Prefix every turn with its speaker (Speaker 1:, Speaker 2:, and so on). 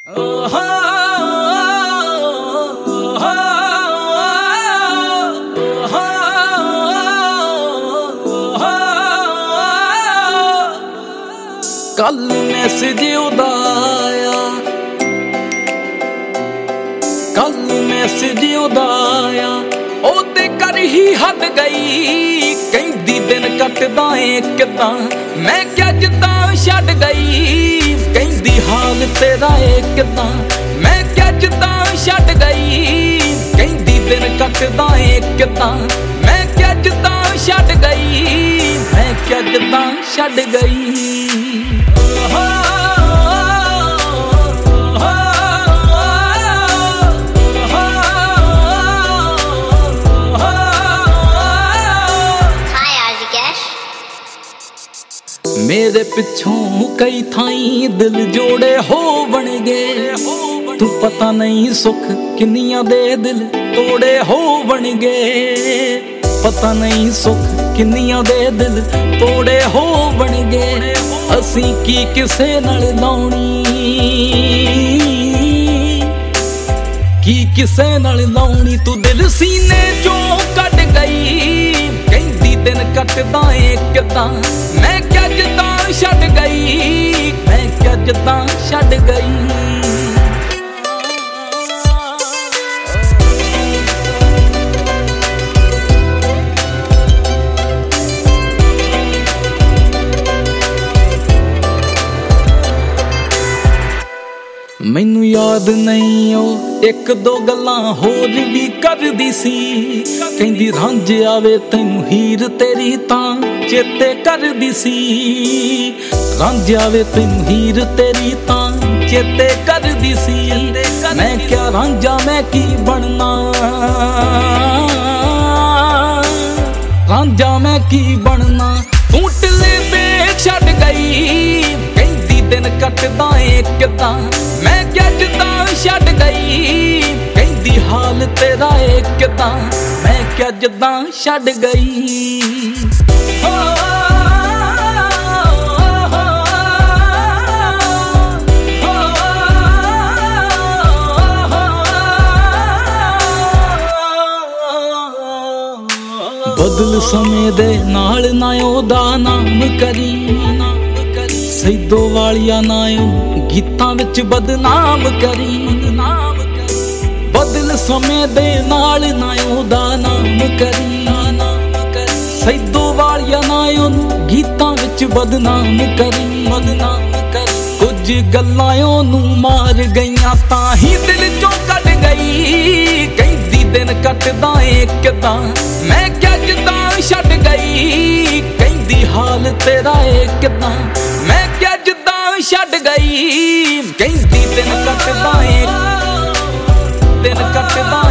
Speaker 1: कल मैसेज उदा आया, कल मैसेज उदा आया, ओदे कर ही हद गई। कहंदी दिन कटदा ए किदां, मैं क्या जिद्दां छड्ड गई। कहंदी हाल तेरा ए किदां, मैं क्या जिद्दां छड्ड गई। कहंदी दिन कटदा ए किदां, मैं क्या जिद्दां छड्ड गई। मैं क्या जिद्दां छड्ड गई। मेरे पिछों कई थाई दिल जोड़े हो बन गए। तू पता नहीं सुख किन्नियां दे दिल तोड़े हो बन गए। पता नहीं सुख किन्नियां दे दिल तोड़े हो बन गए। असी की किसे नाल लाउणी, की किसे नाल लाउणी। तू दिल सीने चों कट गई। कहंदी दिन कटदा ए किदां, मैं क्या जिद्दां छड्ड गई। मैं क्या जिद्दां छड्ड गई। मैनू याद नहीं ओ एक दो गल्लां होर भी करदी सी। कहंदी रांझे आवे तैनू हीर तेरी तां चेते करदी सी। रांझे आवे तैनू हीर तेरी तां चेते करदी सी। मैं क्या रांझा मैं की बनना, रांझा मैं की बनना। तू टिले ते छड्ड गई। कहंदी दिन कटदा ए किदां, मैं क्या जिद्दां छड्ड गई। कहंदी हाल तेरा ए किदां, मैं क्या जिद्दां छड्ड गई। बदल समय दे नाल ना ओदा नाम करी। सैदो वालिया ना गीतां विच बदनाम करी। बदल समय दे नाल ना ओदा नाम करी। सैदो वालिया ना गीतां विच बदनाम करी। कुछ गल्लां ओनू मार गईयां तां ही दिल चों कट गई। कहंदी दिन कटदा ए किदां, मैं क्या जिद्दां छड्ड गई। कहंदी हाल तेरा ए किदां, मैं क्या जिद्दां छड्ड गई। कहंदी दिन कटदा ए, दिन कटदा